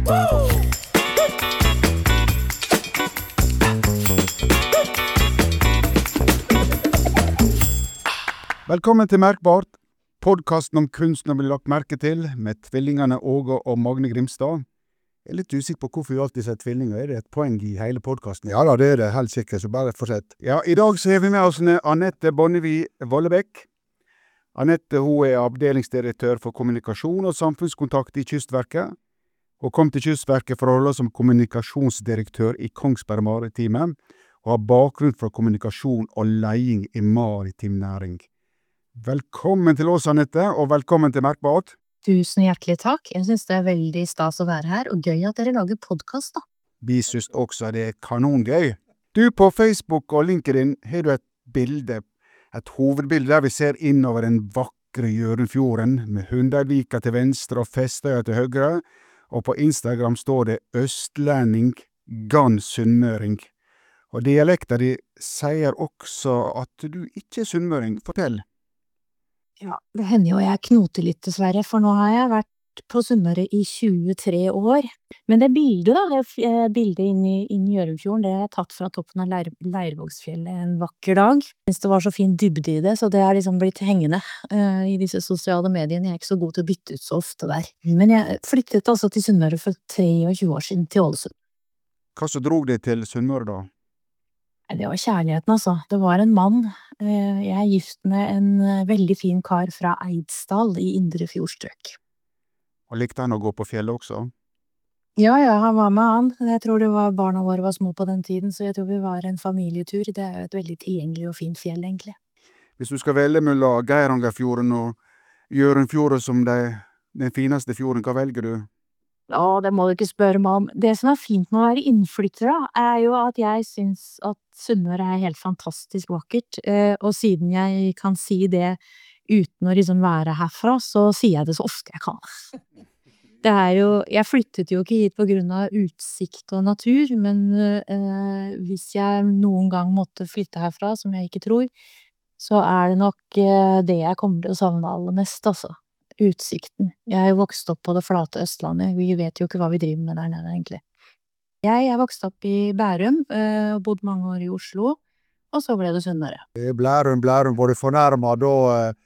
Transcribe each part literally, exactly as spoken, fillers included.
Velkommen til Merkbart, podcasten om kunsten å bli lagt merke til, med tvillingene Åge og Magne Grimstad. Jeg er litt usikker på hvorfor vi alltid ser tvillinger. Er det et poeng i hele podcasten? Ja da, det er det helt sikkert, så bare fortsett. Ja, i dag så har vi med oss Anette Bonnevie Vollebekk. Anette, hun er avdelingsdirektør for kommunikasjon og samfunnskontakt i Kystverket, og kom til Kystverket for å holde som kommunikasjonsdirektør i Kongsberg Maritime, og har bakgrunn fra kommunikasjon og leding i maritim næring. Velkommen til oss, Anette, og velkommen til Merkbart. Tusen hjertelig takk. Jeg synes det er veldig stas å være her, og gøy at dere lager podcast da. Vi synes også det er kanongøy. Du, på Facebook og LinkedIn har du et bilde, et hovedbilde der vi ser innover den vakre Hjørundfjorden, med Hundeidvika til venstre og Festøya til høyre, og på Instagram står det Østlending, Gann Sunnmøring. Og dialekta di sier også at du ikke er sunnmøring. Fortell. Ja, det hender jo jeg knoter litt dessverre, for nå har jeg vært på Sunnmøre i tjuetre år. Men det bildet da, det bildet inn i, inn i Hjørundfjorden, det er tatt fra toppen av Leir, Leirvågsfjellet en vakker dag. Jeg synes det var så fin dybde i det, så det har liksom blitt hengende uh, i disse sosiale mediene. Jeg er ikke så god til å bytte ut så ofte der. Men jeg flyttet altså til Sunnmøre for treogtjue år siden til Ålesund. Hva så drog deg til Sunnmøre da? Det var kjærligheten, altså. Det var en mann. Jeg er gift med en veldig fin kar fra Eidsdal i Indre Fjordstrøk. Og likte han å gå på fjellet også? Ja, ja, han var med han. Jeg tror det var barna våre var små på den tiden, så jeg tror vi var en familietur. Det er jo et veldig tilgjengelig og fint fjell, egentlig. Hvis du skal velge mellom Geirangerfjorden og Hjørundfjorden som de, den fineste fjorden, hva velger du? Ja, det må du ikke spørre meg om. Det som er fint med å være innflytter da, er jo at jeg synes at Sunnmøre er helt fantastisk vakkert, og siden jeg kan si det uten å liksom være herfra, så sier jeg det så ofte jeg kan. Det er jo, jeg flyttet jo ikke hit på grunn av utsikt og natur, men eh, hvis jeg noen gang måtte flytte herfra, som jeg ikke tror, så er det nok eh, det jeg kommer til å savne aller mest, altså. Utsikten. Jeg er jo vokst opp på det flate Østlandet. Vi vet jo ikke hva vi driver med der nede, egentlig. Jeg er vokst opp i Bærum, og bodd mange år i Oslo, og så ble det Sunnmøre. Blærum, Blærum, var du fornærmet da eh,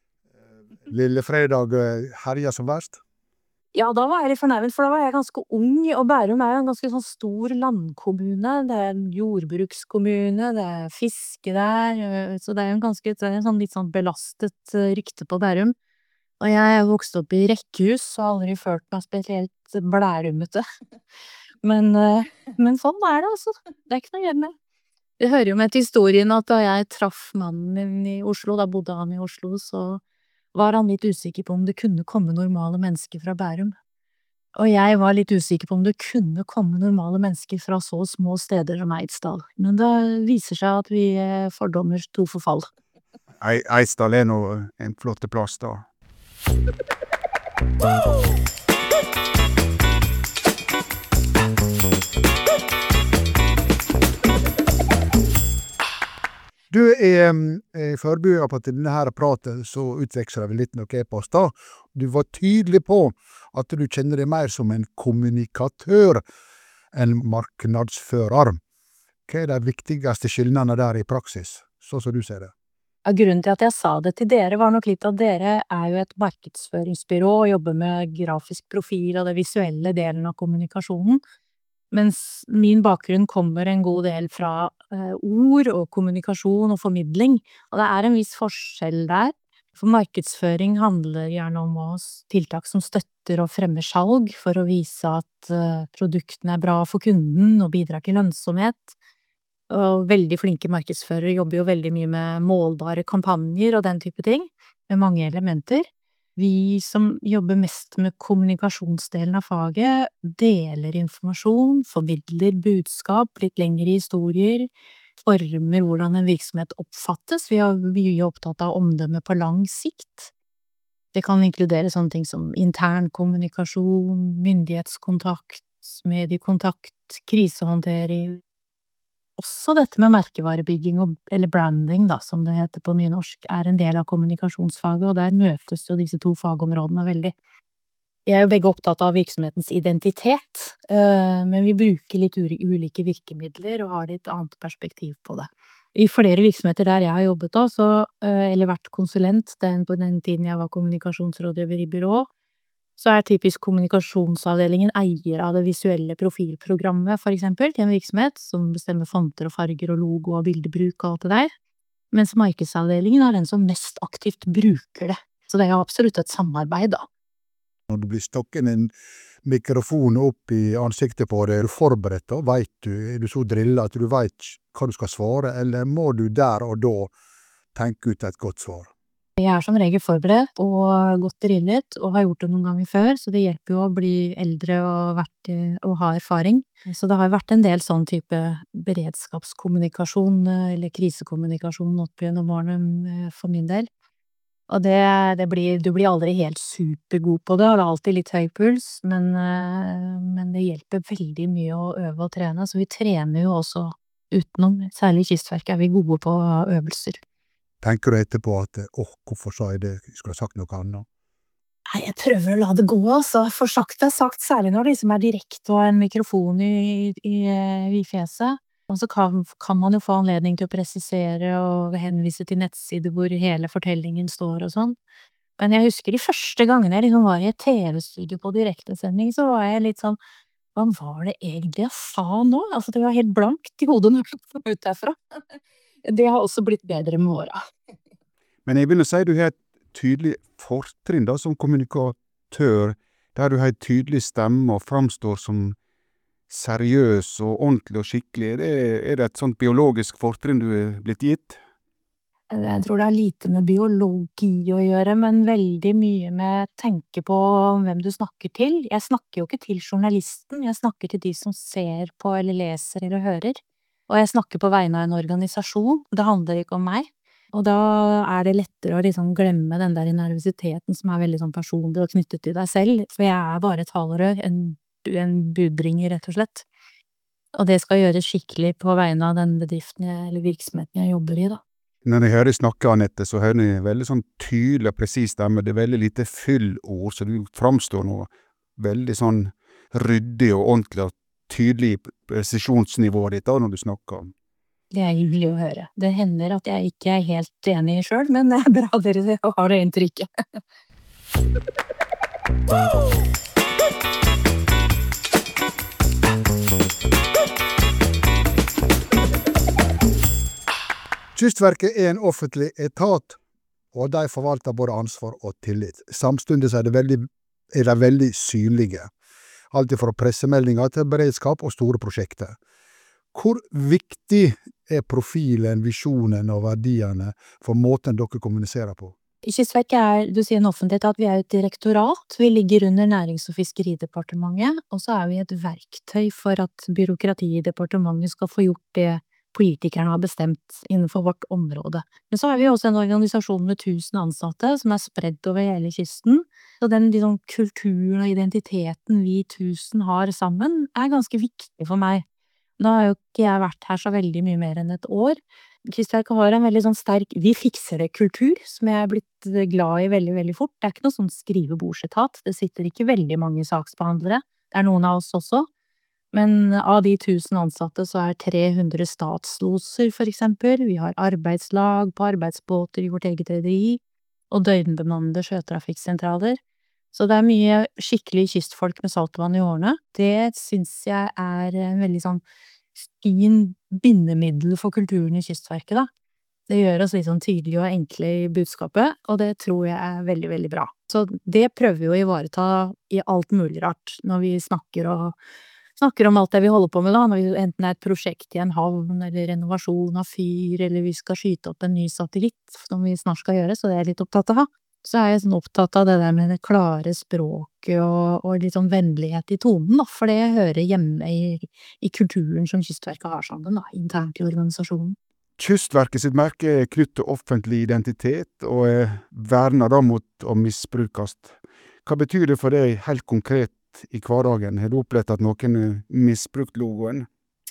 lille fredag eh, herja som verst? Ja, da var jeg litt fornærmet, for da var jeg ganske ung, og Bærum er jo en ganske sånn stor landkommune. Det er en jordbrukskommune, det er fiske der, så det er jo en ganske det er en sånn litt sånn belastet rykte på Bærum. Og jeg er vokst opp i rekkehus, og aldri følt meg spesielt blærumete. Men, men sånn er det altså. Det er ikke noe å gjøre med. Det hører jo med til historien at da jeg traff mannen min i Oslo, da bodde han i Oslo, så var han litt usikker på om det kunne komme normale mennesker fra Bærum. Og jeg var litt usikker på om det kunne komme normale mennesker fra så små steder som Eidsdal. Men det viser seg at vi fordommer sto for fall. Eidsdal er nå en flott plass da. Du, er i forberedelsen på til denne her praten, så utveksler vi litt noe e-post da. Du var tydelig på at du kjenner deg mer som en kommunikatør enn marknadsfører. Hva er de viktigste skillnadene der i praksis, så som du ser det? Ja, grunnen til at jeg sa det til dere var nok litt at dere er jo et markedsføringsbyrå og jobber med grafisk profil og det visuelle delen av kommunikasjonen, mens min bakgrunn kommer en god del fra eh, ord og kommunikasjon og formidling, og det er en viss forskjell der. For markedsføring handler gjerne om oss tiltak som støtter og fremmer salg for å vise at eh, produktene er bra for kunden og bidrar til lønnsomhet. Og veldig flinke markedsførere jobber jo veldig mye med målbare kampanjer og den type ting, med mange elementer. Vi som jobber mest med kommunikasjonsdelen av faget, deler informasjon, formidler budskap, litt lengre historier, former hvordan en virksomhet oppfattes. Vi er mye opptatt av omdømme på lang sikt. Det kan inkludere sånne ting som intern kommunikasjon, myndighetskontakt, mediekontakt, krisehåndtering. Også dette med merkevarebygging, og, eller branding da, som det heter på nynorsk, er en del av kommunikasjonsfaget, og der møtes jo disse to fagområdene veldig. Jeg er jo begge opptatt av virksomhetens identitet, eh, men vi bruker litt uri- ulike virkemidler og har litt annet perspektiv på det. I flere virksomheter der jeg har jobbet da, så, eh, eller vært konsulent, den på den tiden jeg var kommunikasjonsrådgiver i byrå, så er typisk kommunikasjonsavdelingen eier av det visuelle profilprogrammet, for eksempel, til en virksomhet, som bestemmer fonter og farger og logo og bildebruk og alt det der, mens markedsavdelingen er den som mest aktivt bruker det. Så det er jo absolutt et samarbeid, da. Når du blir stokken en mikrofon opp i ansiktet på deg, er du forberedt da? Vet du, er du så drillet at du vet hva du skal svare, eller må du der og da tenke ut et godt svar? Jeg er som regel forberedt og godt drillet, og har gjort det noen ganger før, så det hjelper jo å bli eldre og, vært, eh, og ha erfaring. Så det har jo vært en del sånn type beredskapskommunikasjon, eh, eller krisekommunikasjon opp gjennom årene eh, for min del. Og det, det blir, du blir aldri helt supergod på det, og det er alltid litt høy puls, men, eh, men det hjelper veldig mye å øve og trene, så vi trener jo også utenom. Særlig i Kystverket er vi gode på øvelser. Tenker du etterpå at åh, hvorfor sa jeg det, jeg skulle ha sagt noe annet? Nei, jeg prøver å la det gå, altså. For sagt er sagt, særlig når det liksom er direkte og en mikrofon i, i, i fjeset. Og så kan, kan man jo få anledning til å presisere og henvise til nettsider hvor hele fortellingen står og sånn. Men jeg husker de første gangene jeg liksom var i et T V-studio på direktesending, så var jeg litt sånn, hva var det egentlig jeg sa nå? Altså, det var helt blankt i hodet når jeg kom ut derfra. Det har også blitt bedre med åra. Men jeg vil jo si du har et tydelig fortrinn da, som kommunikatør, der du har en tydelig stemme og framstår som seriøs og ordentlig og skikkelig. Er det, er det et sånt biologisk fortrinn du er blitt gitt? Jeg tror det har lite med biologi å gjøre, men veldig mye med tenke på hvem du snakker til. Jeg snakker jo ikke til journalisten, jeg snakker til de som ser på eller leser eller hører. Og jeg snakker på vegne av en organisasjon, det handler ikke om meg. Og da er det lettere å liksom glemme den der nervøsiteten som er veldig sånn personlig og knyttet til deg selv, for jeg er bare et talerør, en, en budbringer rett og slett. Og det skal gjøres skikkelig på vegne av den bedriften jeg, eller virksomheten jeg jobber i, da. Når jeg hører snakke, Anette, så hører jeg veldig sånn tydelig og presis stemme. Det er veldig lite fyllord, så du framstår nå veldig sånn ryddig og ordentlig og tydelig presisjonsnivået ditt da, når du snakker. Det er hyggelig å høre. Det hender at jeg ikke er helt enig selv, men det er bra dere har det inntrykket. Kystverket er en offentlig etat, og de forvalter både ansvar og tillit. Samtidig er, det veldig, er de veldig synlige. Alt fra pressemeldinger til beredskap og store prosjekter. Hvor viktig er profilen, visjonen og verdiene for måten dere kommuniserer på? I Kystverket er, du sier en offentlig etat, vi er et direktorat, vi ligger under Nærings- og fiskeridepartementet, og så er vi et verktøy for at byråkratiet i departementet skal få gjort det politikerne har bestemt innenfor vårt område. Men så er vi også en organisasjon med tusen ansatte som er spredd over hele kysten, så den liksom, kulturen og identiteten vi tusen har sammen er ganske viktig for meg. Nå har jo ikke jeg vært her så veldig mye mer enn et år. Kystverket har en veldig sånn sterk vi fikser det-kultur, som jeg er blitt glad i veldig, veldig fort. Det er ikke noe sånn skrivebordsetat, det sitter ikke veldig mange saksbehandlere, det er noen av oss også. Men av de tusen ansatte så er tre hundre statsloser, for eksempel. Vi har arbeidslag på arbeidsbåter i vårt eget rederi, og døgnbemannede sjøtrafikksentraler. Så det er mye skikkelig kystfolk med saltvann i årene. Det synes jeg er en veldig sånn fin bindemiddel for kulturen i Kystverket, da. Det gjør oss litt sånn tydelige og enkle i budskapet, og det tror jeg er veldig, veldig bra. Så det prøver vi å ivareta i alt mulig rart når vi snakker og snakker om alt det vi holder på med da, når vi enten er et prosjekt i en havn, eller renovasjon av fyr, eller vi skal skyte opp en ny satellitt, som vi snart skal gjøre, så det er jeg litt opptatt av. Så er jeg sånn opptatt av det der med det klare språket og, og litt sånn vennlighet i tonen, da, for det hører hjemme i, i kulturen som Kystverket har sammen, da, internt i organisasjonen. Kystverket sitt merke er knyttet til offentlig identitet og er vernet da mot å misbrukes. Hva betyr det for deg helt konkret i hverdagen? Har du opplevd at noen har misbrukt logoen?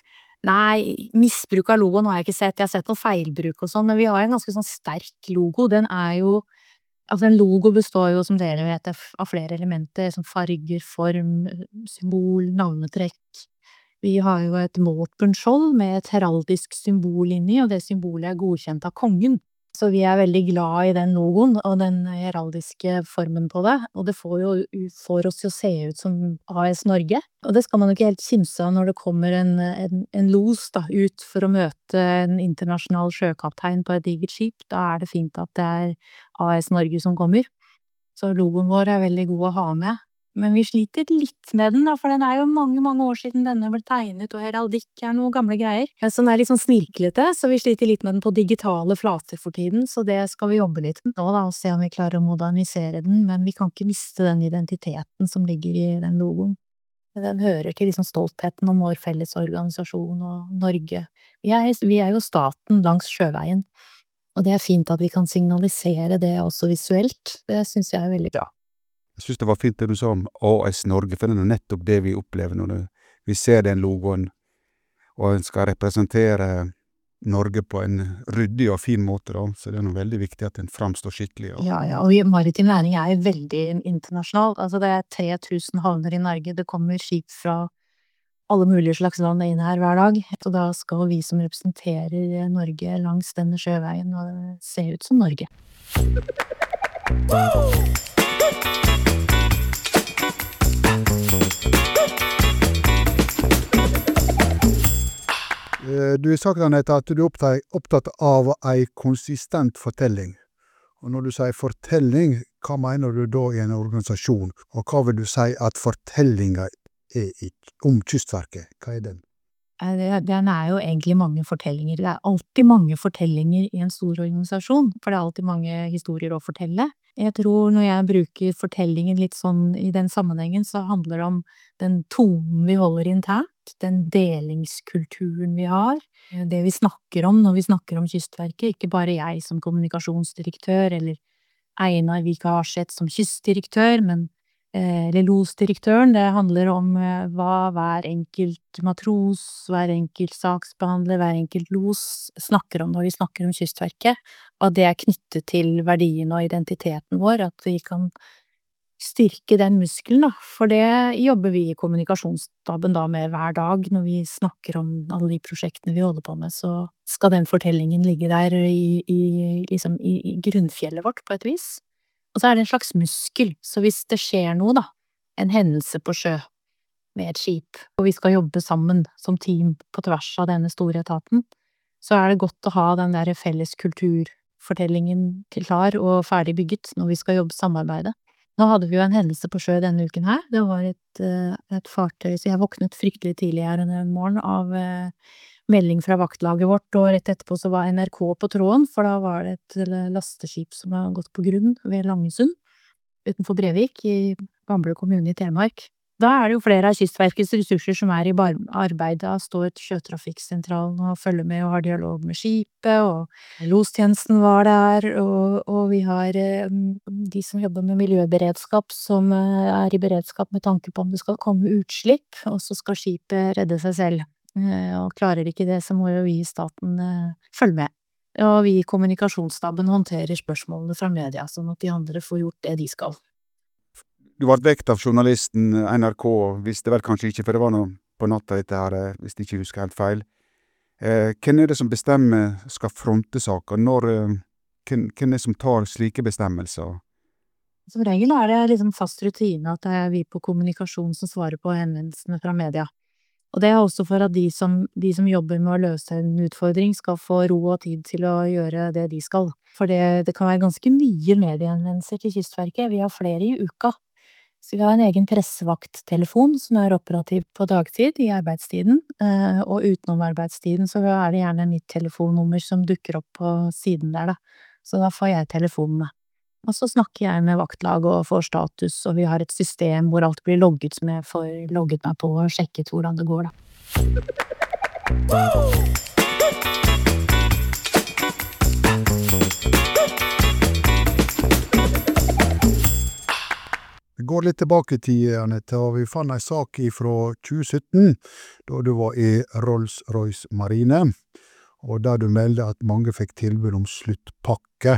Nei, misbruk av logoen har jeg ikke sett. Jeg har sett noe feilbruk og sånn, men vi har en ganske sånn sterk logo. Den er jo Altså en logo består jo, som dere vet, av flere elementer, som farger, form, symbol, navnetrekk. Vi har jo et våpenskjold med et heraldisk symbol inni, og det symbolet er godkjent av kongen. Så vi er veldig glad i den logoen, og den heraldiske formen på det, og det får jo får oss jo se ut som A S Norge. Og det skal man jo ikke helt kimse av når det kommer en, en, en los da, ut for å møte en internasjonal sjøkaptein på et digert skip. Da er det fint at det er A S Norge som kommer. Så logoen vår er veldig god å ha med. Men vi sliter litt med den da, for den er jo mange, mange år siden denne ble tegnet, og heraldikk er noen gamle greier. Så den er litt sånn snirklete, så vi sliter litt med den på digitale flater for tiden, så det skal vi jobbe litt med nå da, og se om vi klarer å modernisere den, men vi kan ikke miste den identiteten som ligger i den logoen. Den hører til liksom stoltheten om vår felles organisasjon og Norge. Vi er, vi er jo staten langs sjøveien, og det er fint at vi kan signalisere det også visuelt. Det synes jeg er veldig bra. Jeg synes det var fint det du sa om A S Norge, for det er nettopp det vi opplever når det, vi ser den logoen, og en skal representere Norge på en ryddig og fin måte da, så det er noe veldig viktig at den framstår skikkelig. Og Ja, ja, og maritim næring er jo veldig internasjonal. Altså det er tre tusen havner i Norge, det kommer skip fra alle mulige slags land inn her hver dag, så da skal vi som representerer Norge langs denne sjøveien og se ut som Norge. Du har sagt, Anette, at du er opptatt, opptatt av ei konsistent fortelling. Og når du sier fortelling, hva mener du da i en organisasjon? Og hva vil du si at fortellinga er i, om Kystverket? Hva er den? Eh, Det, den er jo egentlig mange fortellinger. Det er alltid mange fortellinger i en stor organisasjon, for det er alltid mange historier å fortelle. Jeg tror når jeg bruker fortellingen litt sånn i den sammenhengen, så handler det om den tonen vi holder internt, den delingskulturen vi har, eh, det vi snakker om når vi snakker om Kystverket, ikke bare jeg som kommunikasjonsdirektør, eller Einar Vik Arseth som kystdirektør, men eh, eller losdirektøren, det handler om eh, hva hver enkelt matros, hver enkelt saksbehandler, hver enkelt los snakker om når vi snakker om Kystverket, og at det er knyttet til verdien og identiteten vår, at vi kan styrke den muskelen da, for det jobber vi i kommunikasjonsstaben da med hver dag når vi snakker om alle de prosjektene vi holder på med, så skal den fortellingen ligge der i, i, liksom i, i grunnfjellet vårt på et vis. Og så er det en slags muskel, så hvis det skjer noe da, en hendelse på sjø med et skip, og vi skal jobbe sammen som team på tvers av denne store etaten, så er det godt å ha den der felles kulturfortellingen klar og ferdig bygget når vi skal jobbe samarbeide. Nå hadde vi jo en hendelse på sjø denne uken her, det var et, eh, et fartøy, så jeg våknet fryktelig tidlig her denne morgen av eh, melding fra vaktlaget vårt, og rett etterpå så var N R K på tråden, for da var det et eh, lasteskip som har gått på grunn ved Langesund, utenfor Brevik, i Bamble kommune i Telemark. Da er det jo flere av Kystverkets ressurser som er i bar- arbeid, da står sjøtrafikksentralen og følger med og har dialog med skipet, og lostjenesten var der, og, og vi har eh, de som jobber med miljøberedskap, som eh, er i beredskap med tanke på om det skal komme utslipp, og så skal skipet redde seg selv. Eh, Og klarer ikke det, så må jo vi i staten eh, følge med. Og vi i kommunikasjonsstaben håndterer spørsmålene fra media, sånn at de andre får gjort det de skal. du ble vekt av journalisten N R K, og visste vel kanskje ikke, for det var noe på natta dette her, eh, hvis jeg ikke husker helt feil. Eh, hvem er det som bestemmer skal fronte saker? Når, eh, hvem, hvem er det som tar slike bestemmelser? Som regel er det liksom fast rutine at det er vi på kommunikasjon som svarer på henvendelsene fra media. Og det er også for at de som, de som jobber med å løse en utfordring skal få ro og tid til å gjøre det de skal. For det, det kan være ganske mye mediehenvendelser til Kystverket, vi har flere i uka. Så vi har en egen pressevakt-telefon som er operativ på dagtid i arbeidstiden, eh, og utenom arbeidstiden så er det gjerne mitt telefonnummer som dukker opp på siden der da. Så da får jeg telefonene. Og så snakker jeg med vaktlag og får status, og vi har et system hvor alt blir logget som jeg får logget meg på og sjekket hvordan det går da. Vi går litt tilbake i tid, Anette, og vi fant ei sak fra tjue sytten, da du var i Rolls-Royce Marine, og der du meldte at mange fikk tilbud om sluttpakke,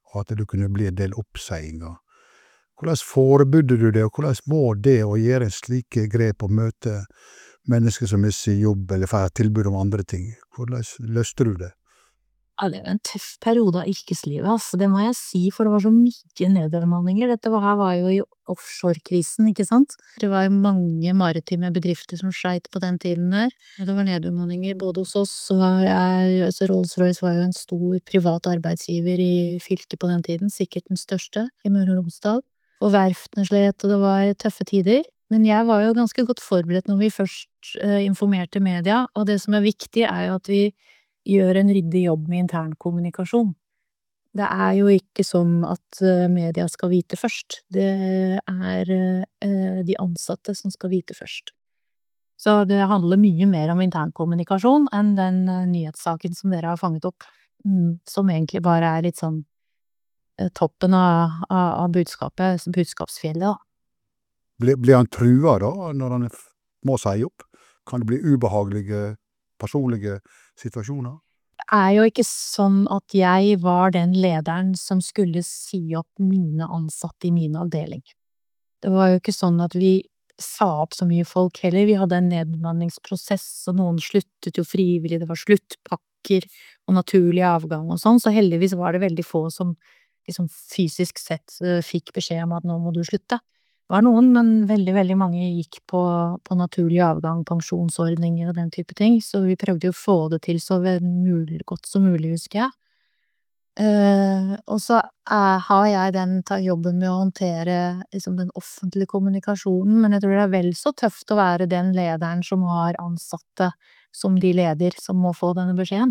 og at det kunne bli en del oppseiinger. Hvordan forebydde du det, og hvordan må det å gjøre slike grep og møte mennesker som mister jobb eller får tilbud om andre ting? Hvordan løste du det? Ja, det var en tøff periode av yrkeslivet, altså. Det må jeg si, for det var så mye nedbemanninger. Dette var, her var jo i offshore-krisen, ikke sant? Det var mange maritime bedrifter som sleit på den tiden der. Det var nedbemanninger både hos oss, og jeg, altså Rolls-Royce var jo en stor privat arbeidsgiver i fylket på den tiden, sikkert den største i Møre og Romsdal. Og verftene slet, og det var tøffe tider. Men jeg var jo ganske godt forberedt når vi først eh, informerte media, og det som er viktig er jo at vi gjør en ryddig jobb med intern kommunikasjon. Det er jo ikke sånn at uh, media skal vite først. Det er uh, de ansatte som skal vite først. Så det handler mye mer om intern kommunikasjon enn den uh, nyhetssaken som dere har fanget opp, mm, som egentlig bare er litt sånn uh, toppen av, av, av budskapet, budskapsfjellet, da. Blir, blir han trua da, når han må si opp? Kan det bli ubehagelige personlige situasjoner? Det er jo ikke sånn at jeg var den lederen som skulle si opp mine ansatte i min avdeling. Det var jo ikke sånn at vi sa opp så mye folk heller. Vi hadde en nedbemanningsprosess, og noen sluttet jo frivillig, det var sluttpakker og naturlig avgang og sånn, så heldigvis var det veldig få som liksom fysisk sett uh, fikk beskjed om at nå må du slutte. Det var noen, men veldig, veldig mange gikk på, på naturlig avgang, pensjonsordninger og den type ting, så vi prøvde jo å få det til så mulig, godt som mulig, husker jeg. Uh, og så er, har jeg den ta jobben med å håndtere liksom, den offentlige kommunikasjonen, men jeg tror det er vel så tøft å være den lederen som har ansatte som de leder, som må få denne beskjeden.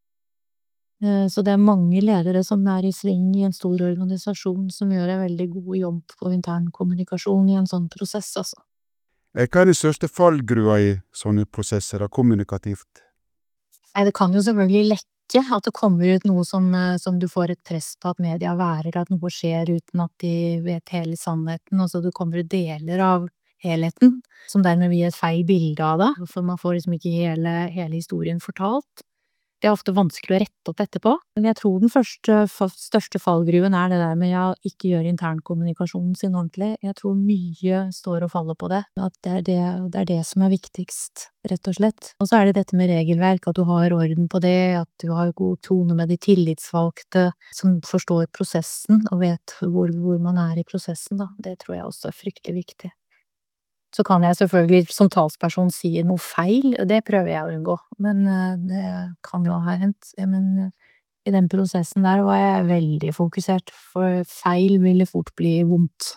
Så det er mange ledere som er i sving i en stor organisasjon som gjør en veldig god jobb på intern kommunikasjon i en sånn prosess, altså. Hva er det største fallgrua i sånne prosesser, da, kommunikativt? Nei, det kan jo selvfølgelig lekke at det kommer ut noe som, som du får et press på at media værer, at noe skjer uten at de vet hele sannheten, og så det kommer deler av helheten, som dermed gir et feil bilde av det, for man får liksom ikke hele, hele historien fortalt. Det er ofte vanskelig å rette opp etterpå, men jeg tror den første, største fallgruven er det der med å ikke gjøre internkommunikasjonen sin ordentlig. Jeg tror mye står og faller på det, at det er det, det er det som er viktigst, rett og slett. Og så er det dette med regelverk, at du har orden på det, at du har god tone med de tillitsvalgte som forstår prosessen og vet hvor, hvor man er i prosessen, da. Det tror jeg også er fryktelig viktig. Så kan jeg selvfølgelig som talsperson si noe feil, det prøver jeg å unngå, men det kan jo ha hendt. Men i den prosessen der var jeg veldig fokusert, for feil ville fort bli vondt.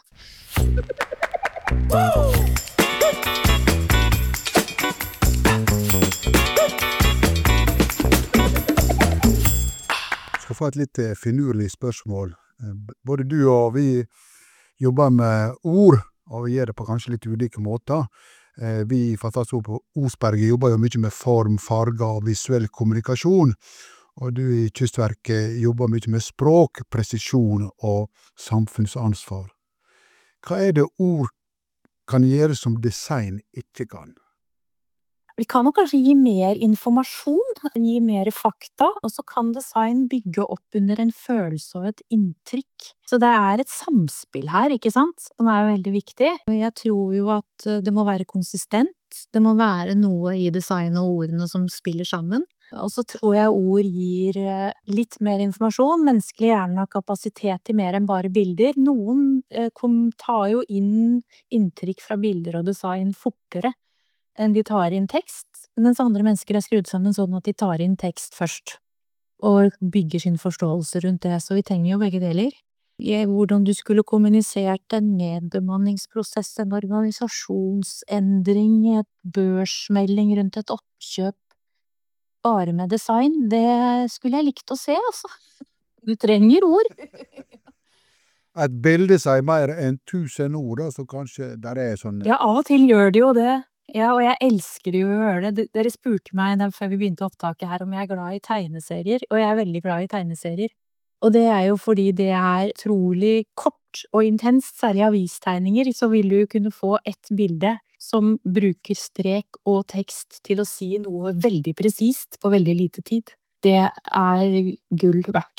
Jeg skal få et litt finurlig spørsmål. Både du og vi jobber med ord, og vi gjør det på kanskje litt ulike måter. Eh, vi faktisk på Osberget jobber jo mye med form, farger og visuell kommunikasjon, og du i Kystverket jobber mye med språk, presisjon og samfunnsansvar. Hva er det ord kan gjøre som design ikke kan? Vi kan jo kanskje gi mer informasjon, gi mer fakta, og så kan design bygge opp under en følelse og et inntrykk. Så det er et samspill her, ikke sant, som er veldig viktig. Jeg tror jo at det må være konsistent, det må være noe i design og ordene som spiller sammen. Og så tror jeg ord gir litt mer informasjon. Menneskelig hjerne har kapasitet til mer enn bare bilder. Noen tar jo inn inntrykk fra bilder og design fortere enn de tar inn tekst, mens andre mennesker er skrudd sammen sånn at de tar inn tekst først, og bygger sin forståelse rundt det, så vi trenger jo begge deler. Hvordan du skulle kommunisert en nedbemanningsprosess, en organisasjonsendring, et børsmelding rundt et oppkjøp, bare med design, det skulle jeg likt å se, altså. Du trenger ord. Et bilde sier mer enn tusen ord, da, så kanskje der er sånn... Ja, av og til gjør det jo det. Ja, og jeg elsker jo å gjøre det. Dere spurte meg før vi begynte opptaket her om jeg er glad i tegneserier, og jeg er veldig glad i tegneserier. Og det er jo fordi det er trolig kort og intenst, særlig avistegninger, så vil du kunne få et bilde som bruker strek og tekst til å si noe veldig presist på veldig lite tid. Det er gull verdt.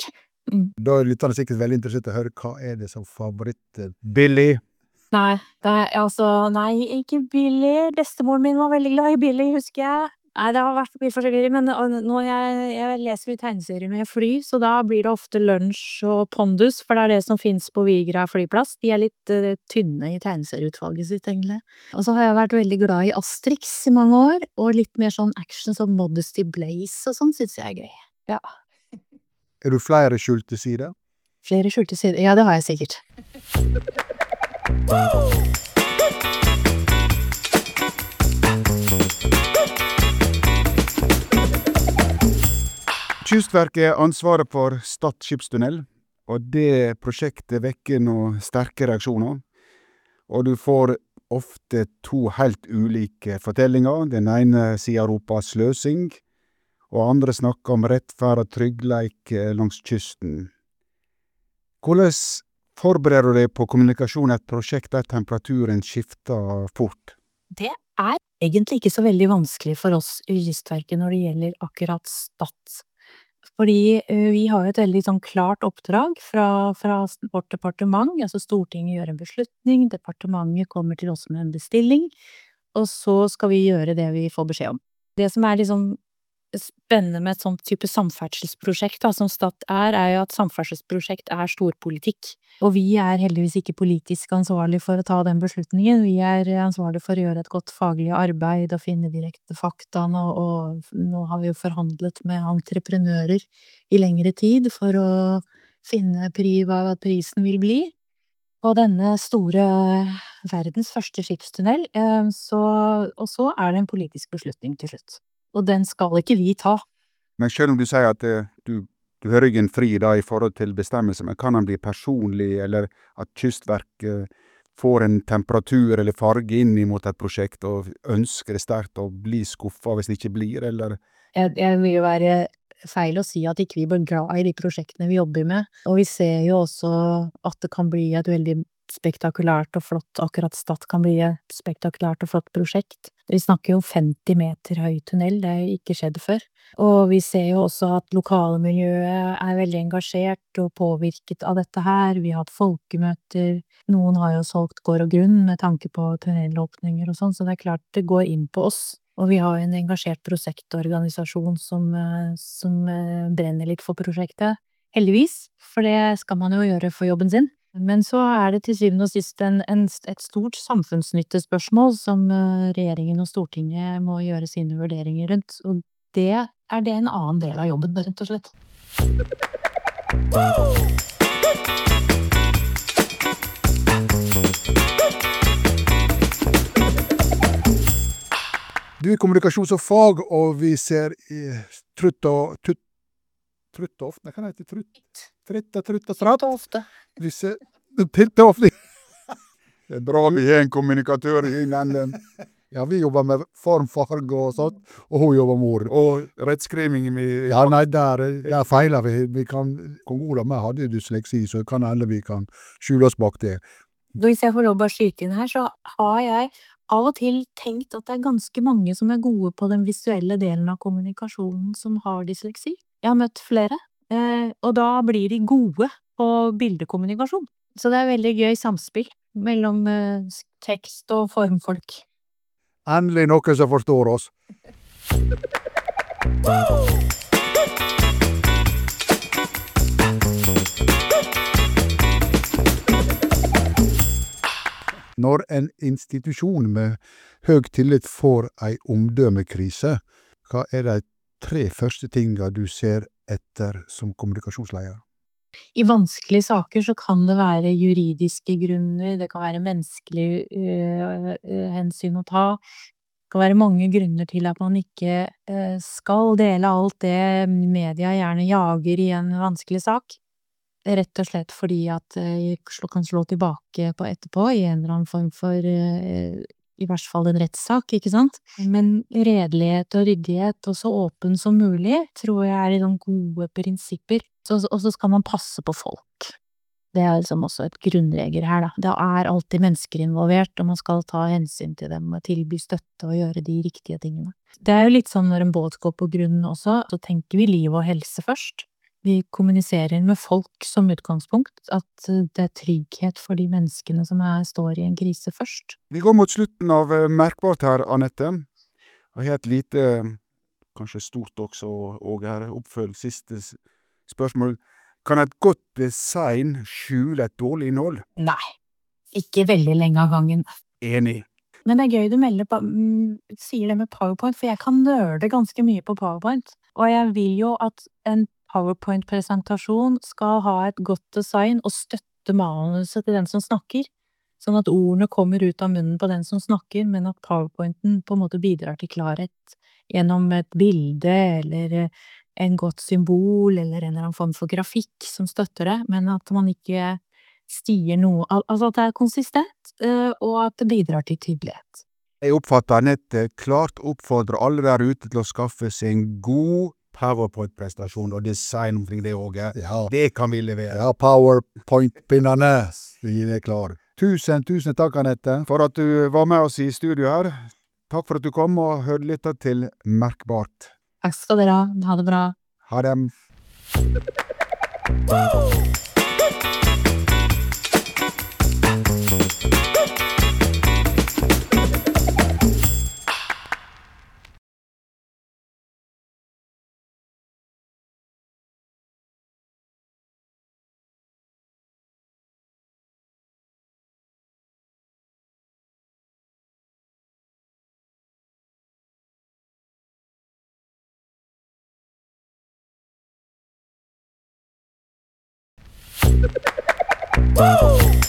Mm. Da er lytterne sikkert veldig interessert i å høre hva er det som favoritt. Billy. Nei, det er, altså, nei, ikke Billy. Bestemoren min var veldig glad i Billy, husker jeg. Nei, det har vært mye forskjellig, men nå jeg, jeg leser jo tegneserier når jeg flyr, så da blir det ofte lunsj og pondus, for det er det som finnes på Vigra flyplass. De er litt uh, tynne i tegneserieutvalget sitt, egentlig. Og så har jeg vært veldig glad i Asterix i mange år, og litt mer sånn action som Modesty Blaze og sånn, synes jeg er gøy. Ja. Er du flere skjulte sider? Flere skjulte sider? Ja, det har jeg sikkert. Kystverket er ansvaret for Stad skipstunnel, og det prosjektet vekker noen sterke reaksjoner. Og du får ofte to helt ulike fortellinger. Den ene sier roper sløsing, og andre snakker om rettferd og tryggleik langs kysten. Hvordan forbereder du deg på kommunikasjon i et prosjekt der temperaturen skifter fort? Det er egentlig ikke så veldig vanskelig for oss i Kystverket når det gjelder akkurat Stad. Fordi uh, vi har jo et veldig sånn klart oppdrag fra, fra vårt departement, altså Stortinget gjør en beslutning, departementet kommer til oss med en bestilling, og så skal vi gjøre det vi får beskjed om. Det som er liksom spennende med et sånt type samferdselsprosjekt da, som Stad er, er jo at samferdselsprosjekt er storpolitikk. Og vi er heldigvis ikke politisk ansvarlig for å ta den beslutningen. Vi er ansvarlig for å gjøre et godt faglig arbeid og finne direkte faktaene, og, og nå har vi jo forhandlet med entreprenører i lengre tid for å finne pri hva prisen vil bli. Og denne store verdens første skipstunnel, eh, så, og så er det en politisk beslutning til slutt. Og den skal ikke vi ta. Men selv om du sier at eh, du, du har ryggen fri da i forhold til bestemmelser, men kan den bli personlig, eller at Kystverket får en temperatur eller farge inn mot et prosjekt, og ønsker det sterkt å bli skuffet hvis det ikke blir, eller? Jeg, jeg vil jo være feil å si at ikke vi blir glad i de prosjektene vi jobber med. Og vi ser jo også at det kan bli et veldig spektakulært og flott, akkurat Stad kan bli et spektakulært og flott prosjekt. Vi snakker jo femti meter høy tunnel, det er jo ikke skjedd før. Og vi ser jo også at lokalmiljøet er veldig engasjert og påvirket av dette her. Vi har hatt folkemøter, noen har jo solgt gård og grunn med tanke på tunnelåpninger og sånn, så det er klart det går inn på oss. Og vi har en engasjert prosjektorganisasjon som, som brenner litt for prosjektet. Heldigvis, for det skal man jo gjøre for jobben sin. Men så er det til syvende og sist en, en, et stort samfunnsnyttespørsmål som regjeringen og Stortinget må gjøre sine vurderinger rundt, og det er det en annen del av jobben, rett og slett. Du er kommunikasjons- og fag, og vi ser i trutt og tutt, trutt og ofte, nei, hva heter det? Trutt? Tritt og trutt og stratt? ofte. Vi ser, titt og ofte. Det er bra vi har en kommunikatør i enden. Ja, vi jobber med formfarge og sånt, og hun jobber med ord. Og rettskriving vi... Ja, nei, der, der feiler vi. Vi kan, kong Olav med hadde dysleksi, så kan alle vi kan skjule oss bak det. Hvis jeg får lov å skyte inn her, så har jeg av og til tenkt at det er ganske mange som er gode på den visuelle delen av kommunikasjonen som har dysleksi. Jeg har møtt flere, eh, og da blir de gode på bildekommunikasjon. Så det er veldig gøy samspill mellom eh, tekst og formfolk. Endelig noen som forstår oss. Når en institusjon med høy tillit får ei omdømmekrise, hva er de tre første tinga du ser etter som kommunikasjonsleder? I vanskelige saker så kan det være juridiske grunner, det kan være menneskelige øh, øh, hensyn å ta. Det kan være mange grunner til at man ikke øh, skal dele alt det media gjerne jager i en vanskelig sak. Rett og slett fordi at jeg kan slå tilbake på etterpå i en eller annen form for, øh, i hvert fall en rettssak, ikke sant? Men redelighet og ryddighet, og så åpen som mulig, tror jeg er noen gode prinsipper. Så, og så skal man passe på folk. Det er liksom også et grunnregel her, da. Det er alltid mennesker involvert, og man skal ta hensyn til dem og tilby støtte og gjøre de riktige tingene. Det er jo litt sånn når en båt går på grunn også, så tenker vi liv og helse først. vi kommuniserer med folk som utgangspunkt, at det er trygghet for de menneskene som er, står i en krise først. Vi går mot slutten av eh, Merkbart her, Anette. Og jeg har et lite, kanskje stort også, og her oppfølg siste s- spørsmål. Kan et godt design skjule et dårlig innhold? Nei, ikke veldig lenge av gangen. Enig. Men det er gøy du melder på, mm, sier det med PowerPoint, for jeg kan nørde ganske mye på PowerPoint. Og jeg vil jo at en PowerPoint-presentasjon skal ha et godt design og støtte manuset til den som snakker. Sånn at ordene kommer ut av munnen på den som snakker, men at PowerPointen på en måte bidrar til klarhet gjennom et bilde eller eh, en godt symbol eller en eller annen form for grafikk som støtter det, men at man ikke stier noe, al- altså at det er konsistent, eh, og at det bidrar til tydelighet. Jeg oppfatter Anette klart oppfordrer alle der ute til å skaffe seg en god PowerPoint-prestasjon og design omkring det, Åge. Ja, Det kan vi levere. ja PowerPoint-pinnene, vi er klar. Tusen, tusen takk, Anette, for at du var med oss i studio her. Takk for at du kom og hørte litt til Merkbart. Takk skal dere ha. Ha det bra. Ha det. Woo!